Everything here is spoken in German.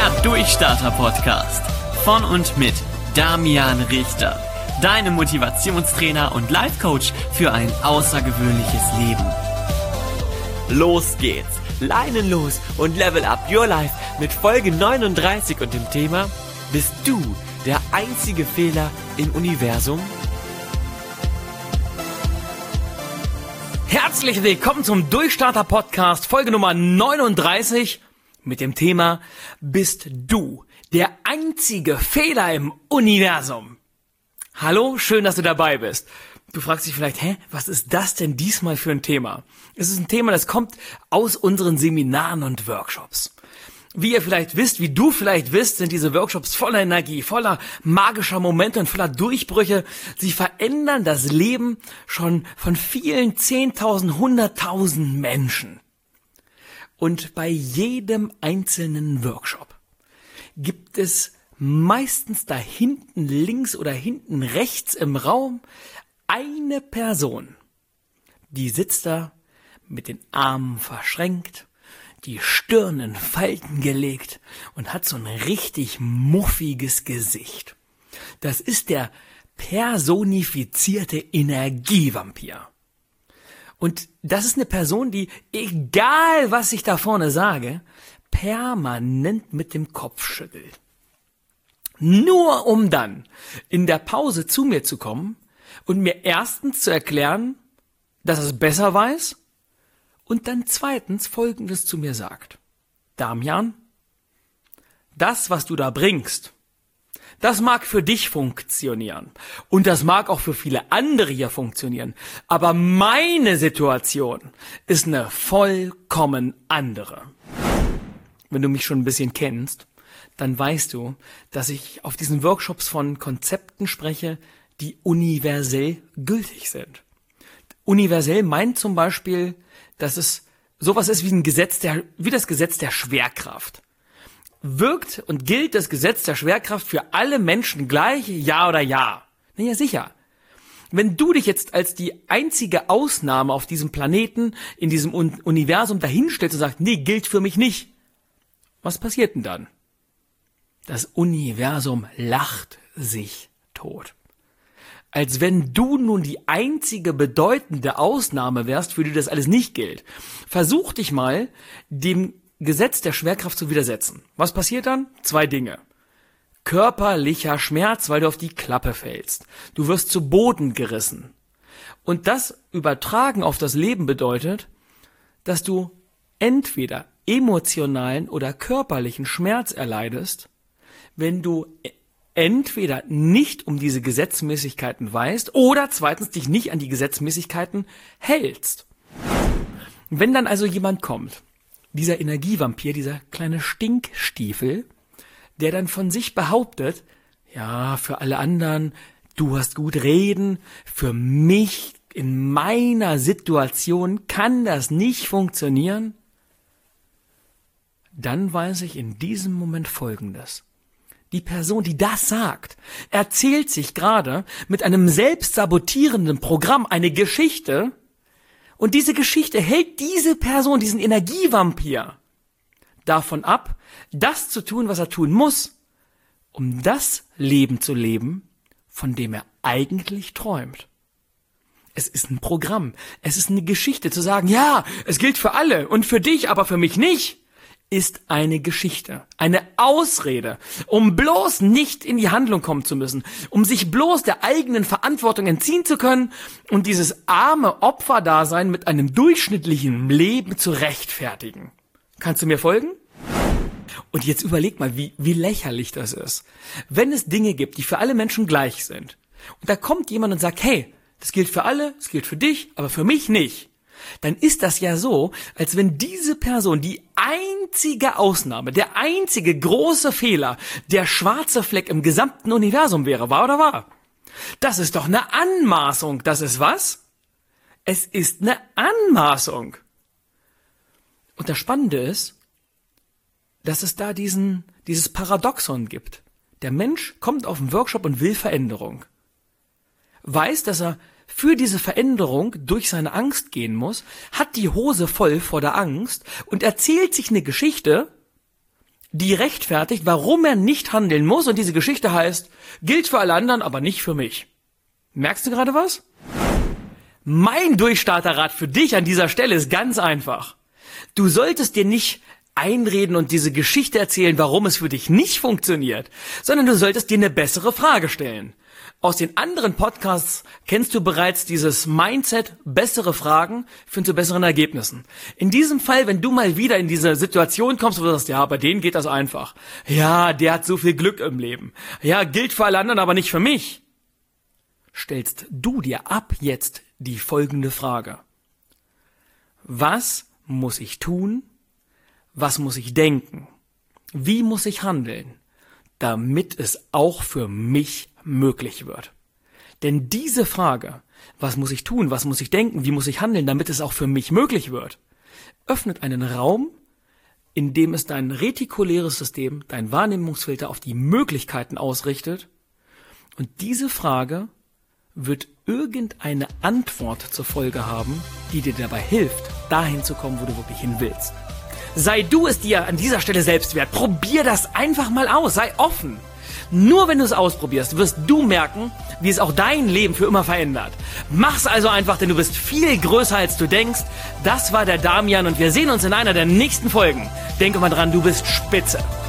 Der Durchstarter-Podcast von und mit Damian Richter. Deine Motivationstrainer und Life-Coach für ein außergewöhnliches Leben. Los geht's, leinenlos und level up your life mit Folge 39 und dem Thema: Bist du der einzige Fehler im Universum? Herzlich willkommen zum Durchstarter-Podcast, Folge Nummer 39 mit dem Thema: Bist du der einzige Fehler im Universum? Hallo, schön, dass du dabei bist. Du fragst dich vielleicht, was ist das denn diesmal für ein Thema? Es ist ein Thema, das kommt aus unseren Seminaren und Workshops. Wie du vielleicht wisst, sind diese Workshops voller Energie, voller magischer Momente und voller Durchbrüche. Sie verändern das Leben schon von vielen 10.000, 100.000 Menschen. Und bei jedem einzelnen Workshop gibt es meistens da hinten links oder hinten rechts im Raum eine Person, die sitzt da mit den Armen verschränkt, die Stirn in Falten gelegt und hat so ein richtig muffiges Gesicht. Das ist der personifizierte Energievampir. Und das ist eine Person, die, egal was ich da vorne sage, permanent mit dem Kopf schüttelt. Nur um dann in der Pause zu mir zu kommen und mir erstens zu erklären, dass er es besser weiß, und dann zweitens Folgendes zu mir sagt: Damian, das, was du da bringst, das mag für dich funktionieren und das mag auch für viele andere hier funktionieren, aber meine Situation ist eine vollkommen andere. Wenn du mich schon ein bisschen kennst, dann weißt du, dass ich auf diesen Workshops von Konzepten spreche, die universell gültig sind. Universell meint zum Beispiel, dass es sowas ist wie das Gesetz der Schwerkraft. Wirkt und gilt das Gesetz der Schwerkraft für alle Menschen gleich, ja oder ja? Na ja, sicher. Wenn du dich jetzt als die einzige Ausnahme auf diesem Planeten, in diesem Universum dahinstellst und sagst, nee, gilt für mich nicht, was passiert denn dann? Das Universum lacht sich tot. Als wenn du nun die einzige bedeutende Ausnahme wärst, für die das alles nicht gilt. Versuch dich mal, dem Gesetz der Schwerkraft zu widersetzen. Was passiert dann? 2 Dinge. Körperlicher Schmerz, weil du auf die Klappe fällst. Du wirst zu Boden gerissen. Und das übertragen auf das Leben bedeutet, dass du entweder emotionalen oder körperlichen Schmerz erleidest, wenn du entweder nicht um diese Gesetzmäßigkeiten weißt oder zweitens dich nicht an die Gesetzmäßigkeiten hältst. Wenn dann also jemand kommt, dieser Energievampir, dieser kleine Stinkstiefel, der dann von sich behauptet, ja, für alle anderen, du hast gut reden, für mich in meiner Situation kann das nicht funktionieren, dann weiß ich in diesem Moment Folgendes: Die Person, die das sagt, erzählt sich gerade mit einem selbstsabotierenden Programm eine Geschichte, und diese Geschichte hält diese Person, diesen Energievampir, davon ab, das zu tun, was er tun muss, um das Leben zu leben, von dem er eigentlich träumt. Es ist ein Programm, es ist eine Geschichte zu sagen, ja, es gilt für alle und für dich, aber für mich nicht, ist eine Geschichte, eine Ausrede, um bloß nicht in die Handlung kommen zu müssen, um sich bloß der eigenen Verantwortung entziehen zu können und dieses arme Opferdasein mit einem durchschnittlichen Leben zu rechtfertigen. Kannst du mir folgen? Und jetzt überleg mal, wie lächerlich das ist. Wenn es Dinge gibt, die für alle Menschen gleich sind, und da kommt jemand und sagt, hey, das gilt für alle, das gilt für dich, aber für mich nicht, dann ist das ja so, als wenn diese Person die einzige Ausnahme, der einzige große Fehler, der schwarze Fleck im gesamten Universum wäre. Wahr oder wahr? Das ist doch eine Anmaßung. Das ist was? Es ist eine Anmaßung. Und das Spannende ist, dass es da dieses Paradoxon gibt. Der Mensch kommt auf einen Workshop und will Veränderung. Weiß, dass er für diese Veränderung durch seine Angst gehen muss, hat die Hose voll vor der Angst und erzählt sich eine Geschichte, die rechtfertigt, warum er nicht handeln muss. Und diese Geschichte heißt, gilt für alle anderen, aber nicht für mich. Merkst du gerade was? Mein Durchstarterrat für dich an dieser Stelle ist ganz einfach. Du solltest dir nicht einreden und diese Geschichte erzählen, warum es für dich nicht funktioniert, sondern du solltest dir eine bessere Frage stellen. Aus den anderen Podcasts kennst du bereits dieses Mindset, bessere Fragen führen zu besseren Ergebnissen. In diesem Fall, wenn du mal wieder in diese Situation kommst, wo du sagst, ja, bei denen geht das einfach. Ja, der hat so viel Glück im Leben. Ja, gilt für alle anderen, aber nicht für mich. Stellst du dir ab jetzt die folgende Frage. Was muss ich tun? Was muss ich denken? Wie muss ich handeln, damit es auch für mich möglich wird? Denn diese Frage, was muss ich tun, was muss ich denken, wie muss ich handeln, damit es auch für mich möglich wird, öffnet einen Raum, in dem es dein retikuläres System, dein Wahrnehmungsfilter auf die Möglichkeiten ausrichtet. Und diese Frage wird irgendeine Antwort zur Folge haben, die dir dabei hilft, dahin zu kommen, wo du wirklich hin willst. Sei du es dir an dieser Stelle selbst wert. Probier das einfach mal aus. Sei offen. Nur wenn du es ausprobierst, wirst du merken, wie es auch dein Leben für immer verändert. Mach's also einfach, denn du bist viel größer, als du denkst. Das war der Damian und wir sehen uns in einer der nächsten Folgen. Denke mal dran, du bist spitze.